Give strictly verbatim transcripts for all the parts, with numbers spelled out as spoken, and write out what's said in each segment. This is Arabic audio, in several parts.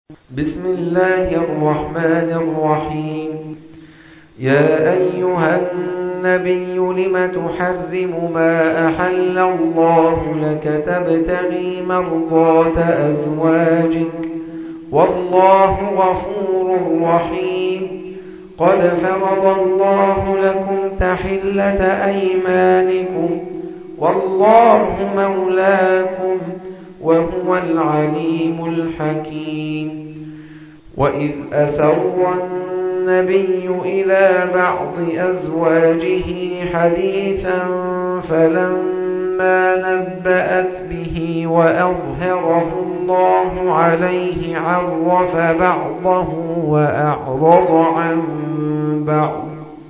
بسم الله الرحمن الرحيم. يا أيها النبي لم تحرم ما أحل الله لك تبتغي مرضات أزواجك والله غفور رحيم. قد فرض الله لكم تحلة أيمانكم والله مولاكم وهو العليم الحكيم. وإذ أسر النبي إلى بعض أزواجه حديثا فلما نبأت به وأظهره الله عليه عرف بعضه وأعرض عن بعض.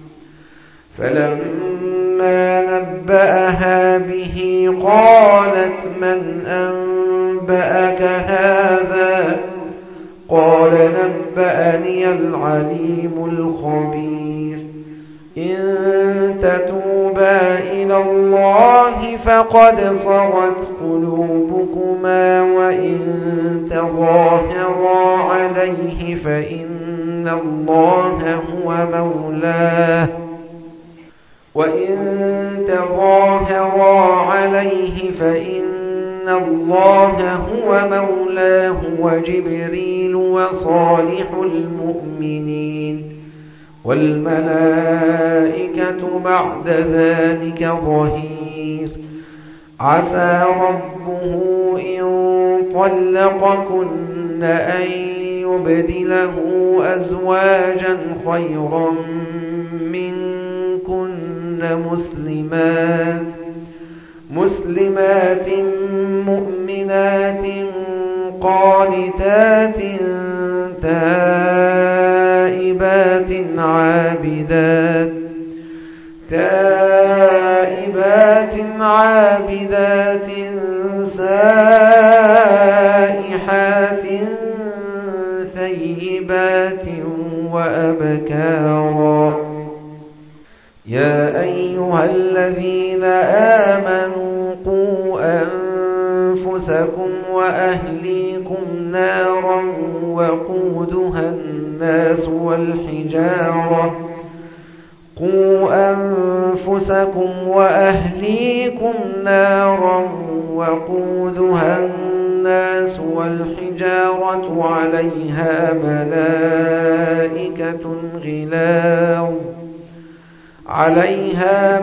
فلما نبأها به قالت من أنبأك هذا؟ قال نبأني العليم الخبير. إن تتوبا إلى الله فقد صغت قلوبكما وإن تظاهرا عليه فإن الله هو مولاه وإن تظاهرا عليه فإن الله هو مولاه وجبريل وصالح المؤمنين والملائكة بعد ذلك ظهير. عسى ربه إن طلقكن أن يبدله أزواجا خيرا منكن مسلمات مسلمات مؤمنات قانتات تائبات عابدات تائبات عابدات سائحات ثيبات وأبكارا. يا أيها الذين آمنوا قوا أنفسكم وأهليكم نارا وقودها الناس والحجارة قوا أنفسكم وأهليكم نارا وقودها الناس والحجارة عليها ملائكة غلاظ عليها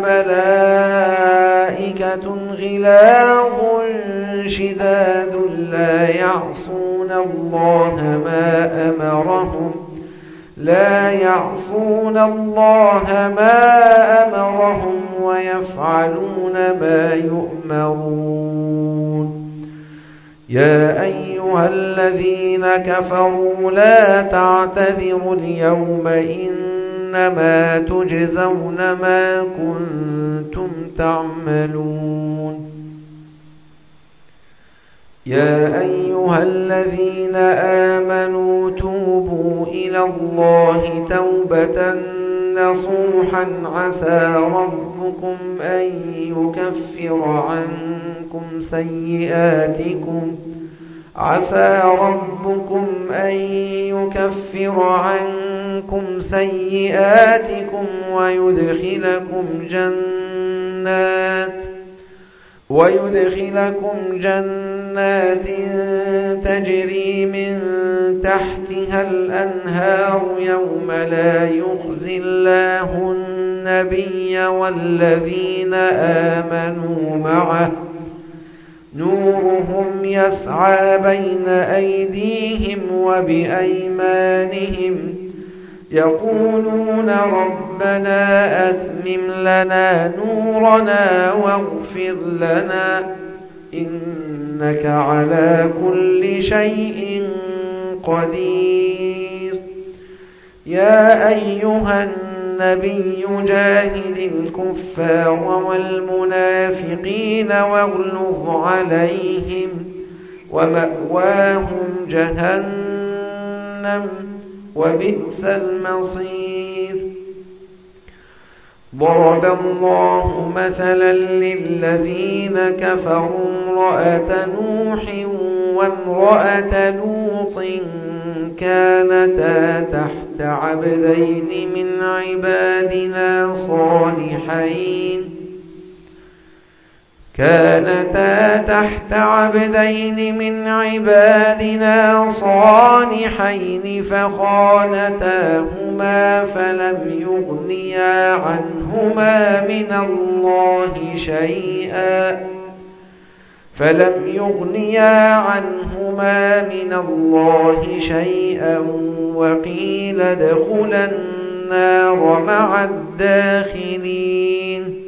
ملائكة غلاظ شداد لا يعصون الله ما أمرهم لا يعصون الله ما أمرهم ويفعلون ما يؤمرون. يا أيها الذين كفروا لا تعتذروا اليوم إنما تجزون ما كنتم تعملون. يا أيها الذين آمنوا توبوا إلى الله توبة نصوحا عسى ربكم أن يكفر عنكم سيئاتكم عسى ربكم أن يكفر عنكم سيئاتكم ويدخلكم جنات ويدخلكم جنات تجري من تحتها الأنهار يوم لا يخزي الله النبي والذين آمنوا معه نورهم يسعى بين أيديهم وبأيمانهم يقولون ربنا أتمم لنا نورنا واغفر لنا إنك على كل شيء قدير. يا أيها النبي جاهد الكفار والمنافقين واغلظ عليهم ومأواهم جهنم وبئس المصير. ضرب الله مثلا للذين كفروا امرأة نوح وامرأة لوط كانتا تحت عبدين من عبادنا صالحين كانتا تحت عبدين من عبادنا صالحين فخانتاهما فلم يغنيا عنهما من الله شيئا فلم يغنيا عنهما من الله شيئا وقيل ادخلا النار مع الداخلين.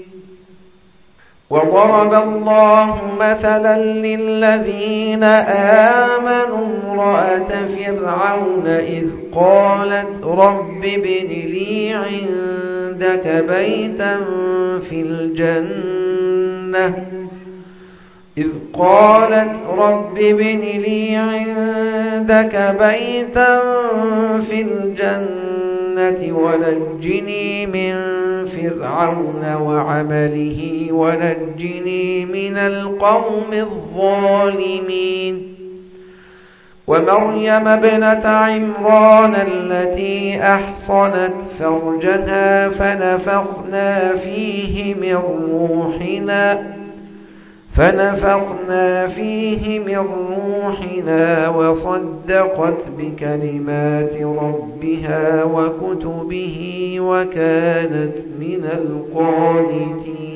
وضرب الله مثلا للذين آمنوا امرأة فرعون إذ قالت رب ابن لي عندك بيتا في الجنة إذ قالت رب ابن لي عندك بيتا في الجنة ونجني من فرعون وعمله ونجني من القوم الظالمين. ومريم ابنة عمران التي أحصنت فرجها فنفخنا فيه من روحنا فنفخنا فيه من روحنا وصدقت بكلمات ربها وكتبه وكانت من القانتين.